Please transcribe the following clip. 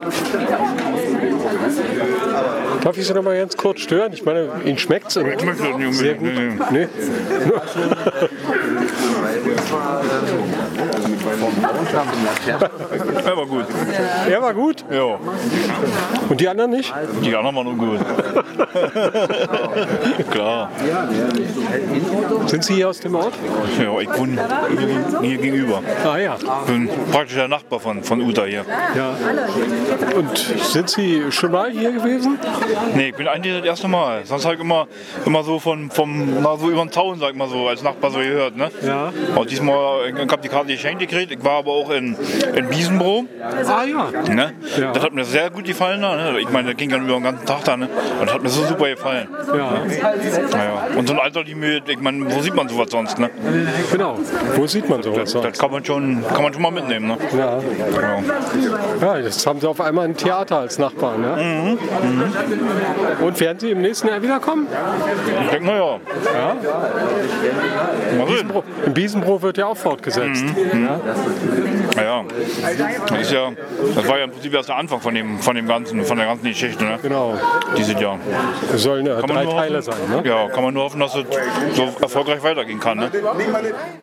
Darf ich Sie noch mal ganz kurz stören? Ich meine, Ihnen schmeckt's? Ich möchte das nicht sehr gut. Nee. Er war gut. Er war gut? Ja. Und die anderen nicht? Die anderen waren ungut. Klar. Sind Sie hier aus dem Ort? Ja, ich wohne hier gegenüber. Ah ja. Ich bin praktisch der Nachbar von Uta hier. Ja. Und sind Sie schon mal hier gewesen? Nee, ich bin eigentlich das erste Mal. Sonst habe ich immer so so über den Zaun, sag ich mal so, als Nachbar so gehört. Ne? Ja. Und diesmal, ich habe die Karte geschenkt gekriegt. Ich war aber auch in Biesenbro. Ah ja. Ne? Ja. Das hat mir sehr gut gefallen. Ne? Ich meine, das ging dann über den ganzen Tag da. Ne? Und das hat mir so super gefallen. Ja. Naja. Und so ein Alter, ich meine, wo sieht man sowas sonst? Ne? Genau. Wo sieht man sowas? Das kann man schon mal mitnehmen. Ne? Ja. Ja. Ja, jetzt haben Sie auf einmal ein Theater als Nachbarn. Ne? Mhm. Und werden Sie im nächsten Jahr wiederkommen? Ich denke mal ja. Ja. Mal sehen. In Biesenbro wird ja auch fortgesetzt. Ja. Das war ja im Prinzip erst der Anfang von der ganzen Geschichte. Ne? Genau. Die sind ja. Es sollen ja Kann man 3 nur Teile hoffen, sein. Ne? Ja, kann man nur hoffen, dass es so erfolgreich weitergehen kann. Ne?